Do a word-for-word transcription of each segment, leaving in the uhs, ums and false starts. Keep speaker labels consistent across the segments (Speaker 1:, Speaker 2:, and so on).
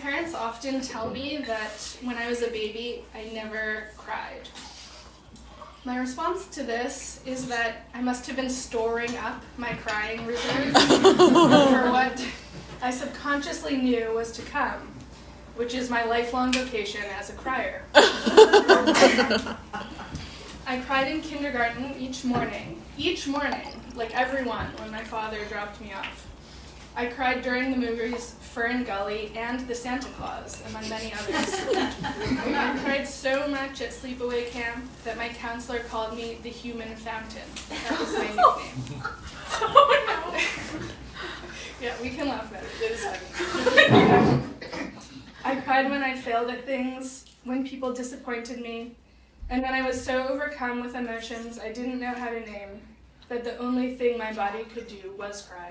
Speaker 1: parents often tell me that when I was a baby, I never cried. My response to this is that I must have been storing up my crying reserves for what I subconsciously knew was to come, which is my lifelong vocation as a crier. I cried in kindergarten each morning, each morning, like everyone, when my father dropped me off. I cried during the movies Fern Gully and The Santa Claus, among many others. I cried so much at sleepaway camp that my counselor called me the Human Fountain. That was my nickname. Oh, no. Yeah, we can laugh at it. It is funny. I cried when I failed at things, when people disappointed me, and when I was so overcome with emotions I didn't know how to name, that the only thing my body could do was cry.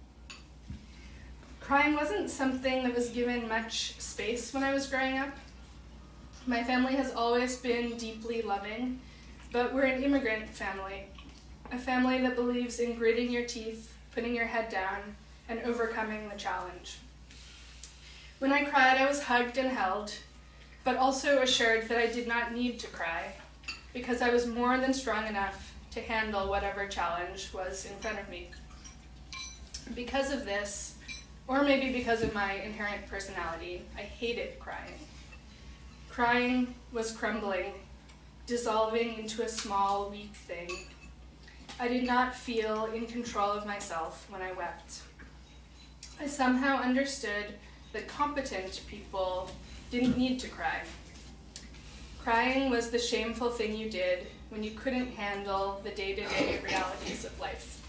Speaker 1: Crying wasn't something that was given much space when I was growing up. My family has always been deeply loving, but we're an immigrant family, a family that believes in gritting your teeth, putting your head down, and overcoming the challenge. When I cried, I was hugged and held, but also assured that I did not need to cry, because I was more than strong enough to handle whatever challenge was in front of me. Because of this, or maybe because of my inherent personality, I hated crying. Crying was crumbling, dissolving into a small, weak thing. I did not feel in control of myself when I wept. I somehow understood that competent people didn't need to cry. Crying was the shameful thing you did when you couldn't handle the day-to-day realities of life.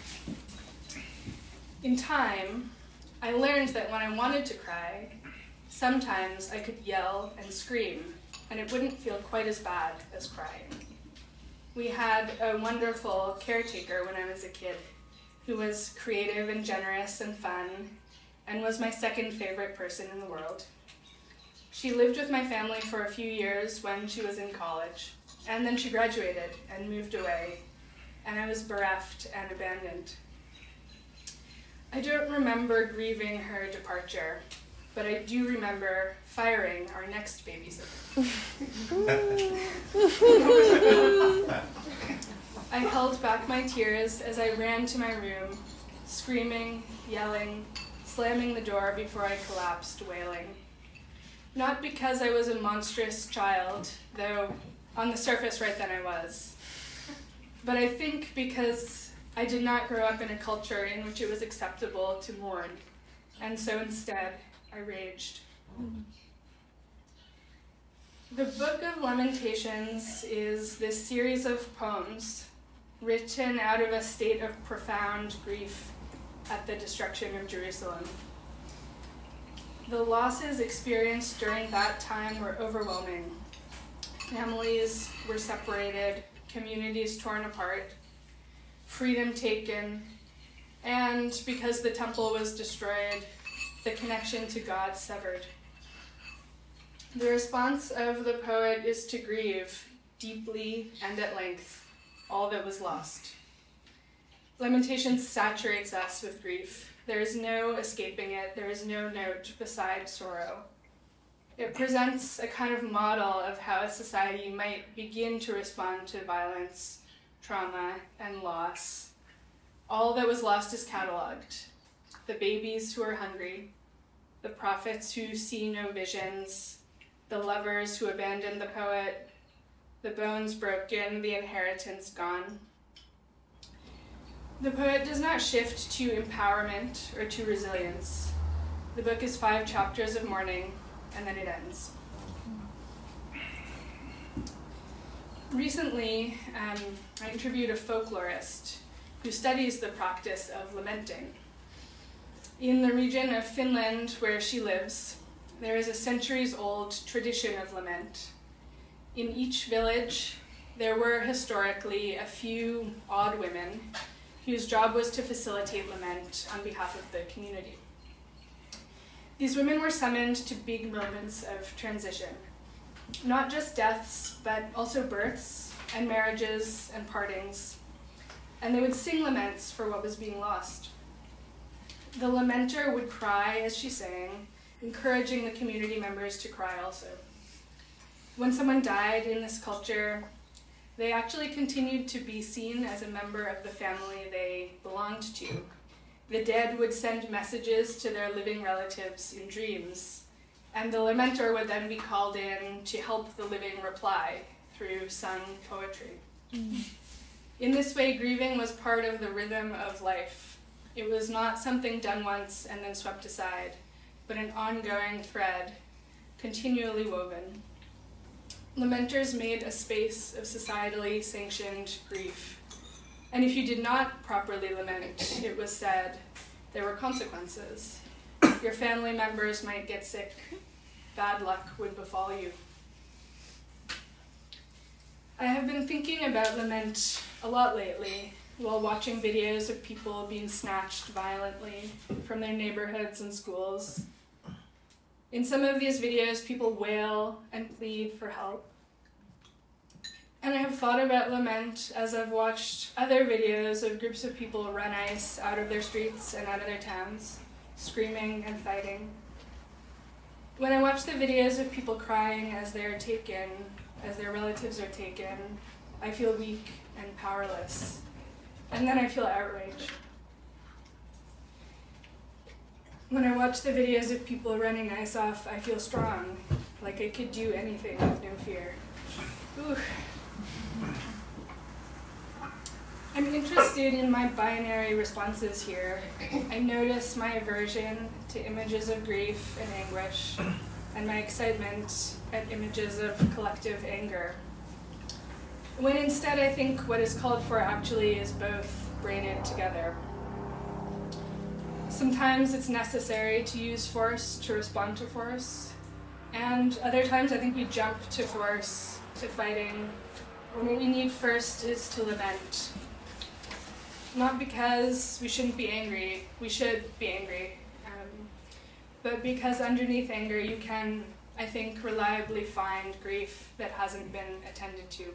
Speaker 1: In time, I learned that when I wanted to cry, sometimes I could yell and scream, and it wouldn't feel quite as bad as crying. We had a wonderful caretaker when I was a kid, who was creative and generous and fun, and was my second favorite person in the world. She lived with my family for a few years when she was in college, and then she graduated and moved away, and I was bereft and abandoned. I don't remember grieving her departure, but I do remember firing our next babysitter. I held back my tears as I ran to my room, screaming, yelling, slamming the door before I collapsed, wailing. Not because I was a monstrous child, though on the surface right then I was, but I think because I did not grow up in a culture in which it was acceptable to mourn, and so instead, I raged. The Book of Lamentations is this series of poems written out of a state of profound grief at the destruction of Jerusalem. The losses experienced during that time were overwhelming. Families were separated, communities torn apart, freedom taken, and because the temple was destroyed, the connection to God severed. The response of the poet is to grieve deeply and at length all that was lost. Lamentations saturates us with grief. There is no escaping it. There is no note beside sorrow. It presents a kind of model of how a society might begin to respond to violence, trauma, and loss. All that was lost is cataloged. The babies who are hungry, the prophets who see no visions, the lovers who abandon the poet, the bones broken, the inheritance gone. The poet does not shift to empowerment or to resilience. The book is five chapters of mourning, and then it ends. Recently, um, I interviewed a folklorist who studies the practice of lamenting. In the region of Finland where she lives, there is a centuries-old tradition of lament. In each village, there were historically a few odd women whose job was to facilitate lament on behalf of the community. These women were summoned to big moments of transition. Not just deaths, but also births and marriages and partings. And they would sing laments for what was being lost. The lamenter would cry as she sang, encouraging the community members to cry also. When someone died in this culture, they actually continued to be seen as a member of the family they belonged to. The dead would send messages to their living relatives in dreams, and the lamenter would then be called in to help the living reply through sung poetry. Mm. In this way, grieving was part of the rhythm of life. It was not something done once and then swept aside, but an ongoing thread, continually woven. Lamenters made a space of societally sanctioned grief. And if you did not properly lament, it was said, there were consequences. Your family members might get sick. Bad luck would befall you. I have been thinking about lament a lot lately while watching videos of people being snatched violently from their neighborhoods and schools. In some of these videos, people wail and plead for help. And I have thought about lament as I've watched other videos of groups of people run ice out of their streets and out of their towns, screaming and fighting. When I watch the videos of people crying as they are taken, as their relatives are taken, I feel weak and powerless. And then I feel outraged. When I watch the videos of people running ice off, I feel strong, like I could do anything with no fear. Ooh. I'm interested in my binary responses here. I notice my aversion to images of grief and anguish, and my excitement at images of collective anger. When instead I think what is called for actually is both braided together. Sometimes it's necessary to use force to respond to force, and other times I think we jump to force, to fighting, when what we need first is to lament. Not because we shouldn't be angry, we should be angry, um, but because underneath anger you can, I think, reliably find grief that hasn't been attended to.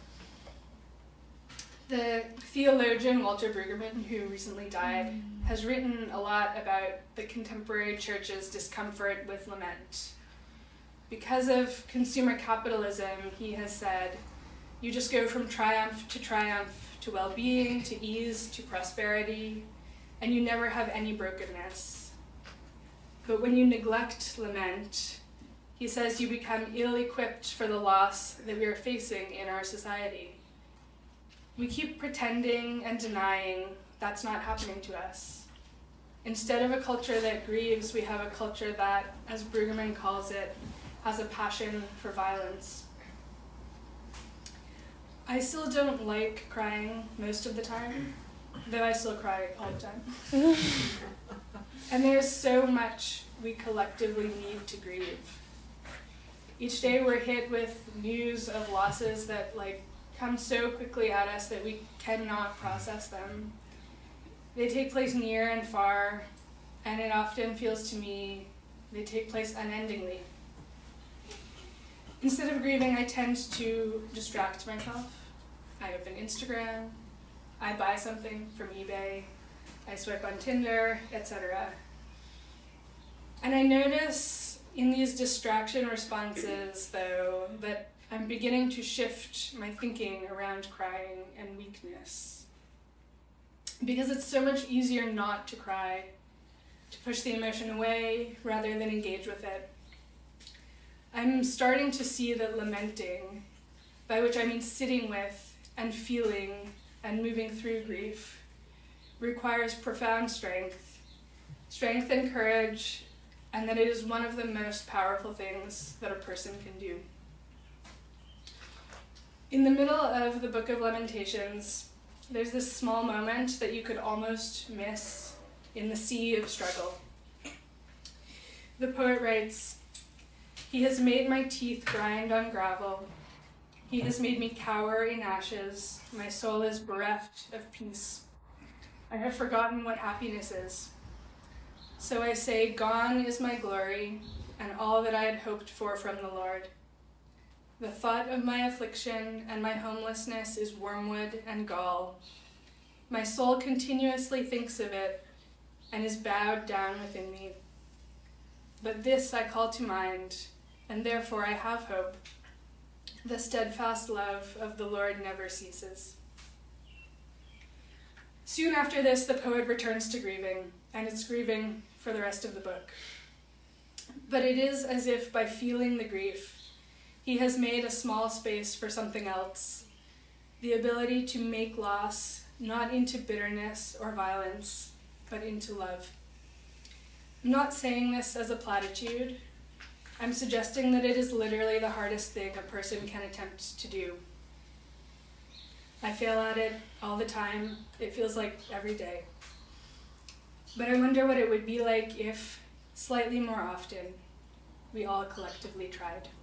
Speaker 1: The theologian Walter Brueggemann, who recently died, has written a lot about the contemporary church's discomfort with lament. Because of consumer capitalism, he has said, you just go from triumph to triumph, to well-being, to ease, to prosperity, and you never have any brokenness. But when you neglect lament, he says you become ill-equipped for the loss that we are facing in our society. We keep pretending and denying that's not happening to us. Instead of a culture that grieves, we have a culture that, as Brueggemann calls it, has a passion for violence. I still don't like crying most of the time, though I still cry all the time. And there's so much we collectively need to grieve. Each day we're hit with news of losses that like come so quickly at us that we cannot process them. They take place near and far, and it often feels to me they take place unendingly. Instead of grieving, I tend to distract myself. I open Instagram, I buy something from eBay, I swipe on Tinder, et cetera. And I notice in these distraction responses, though, that I'm beginning to shift my thinking around crying and weakness. Because it's so much easier not to cry, to push the emotion away rather than engage with it. I'm starting to see that lamenting, by which I mean sitting with and feeling and moving through grief, requires profound strength, strength and courage, and that it is one of the most powerful things that a person can do. In the middle of the Book of Lamentations, there's this small moment that you could almost miss in the sea of struggle. The poet writes, "He has made my teeth grind on gravel. He has made me cower in ashes. My soul is bereft of peace. I have forgotten what happiness is. So I say, gone is my glory, and all that I had hoped for from the Lord. The thought of my affliction and my homelessness is wormwood and gall. My soul continuously thinks of it and is bowed down within me. But this I call to mind, and therefore I have hope. The steadfast love of the Lord never ceases. Soon after this, the poet returns to grieving, and it's grieving for the rest of the book. But it is as if by feeling the grief, he has made a small space for something else, the ability to make loss not into bitterness or violence, but into love. I'm not saying this as a platitude. I'm suggesting that it is literally the hardest thing a person can attempt to do. I fail at it all the time. It feels like every day. But I wonder what it would be like if, slightly more often, we all collectively tried.